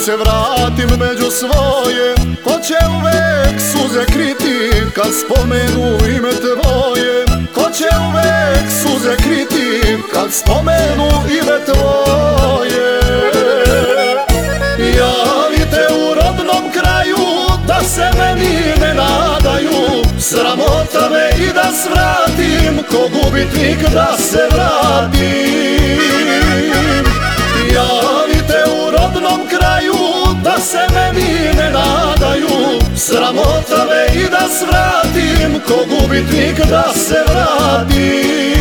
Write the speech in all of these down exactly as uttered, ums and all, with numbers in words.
se vratim među svoje, ko će uvek suze kriti kad spomenu ime tvoje? Ko će uvek suze kriti kad spomenu ime tvoje? Javite u rodnom kraju da se meni ne nadaju, sramota me i da svratim, ko gubitnik da se vratim. Javite u rodnom kraju da se meni ne nadaju, sramota me i da svratim, ko gubitnik da se vratim.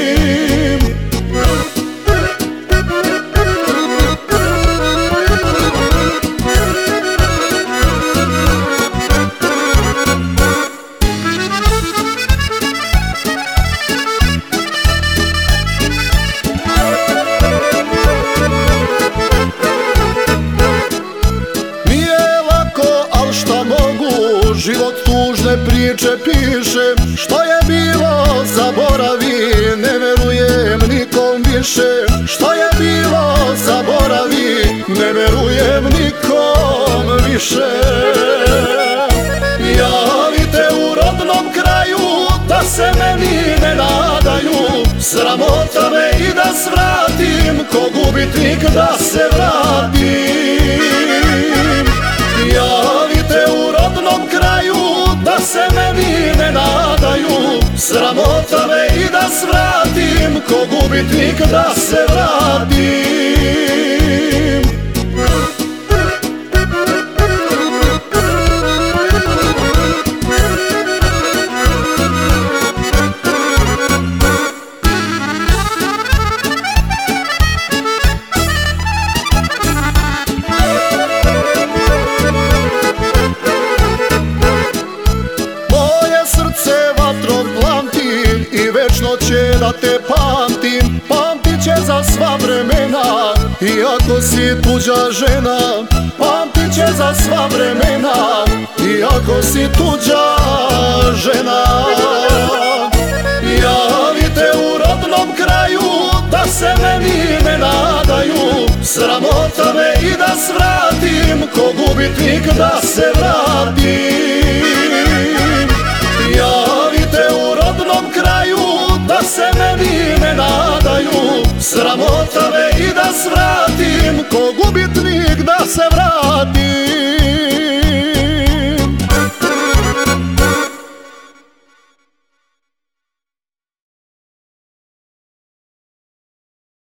Život tužne priče piše, što je bilo zaboravi, ne verujem nikom više. Što je bilo zaboravi, ne verujem nikom više. Javite u rodnom kraju da se meni ne nadaju, sramota me i da svratim, ko gubitnik da se vratim. Javite u rodnom kraju da se meni ne nadaju, sramota me i da svratim, ko gubitnik da se vratim. Večno će da te pamtim, pamtit će za sva vremena, iako si tuđa žena. Pamtit će za sva vremena, iako si tuđa žena. Javite u rodnom kraju da se meni ne nadaju, sramota me i da svratim, ko gubitnik da se vratim. Javite u rodnom kraju da se meni ne nadaju, sramota me i da svratim, ko gubitnik da se vratim.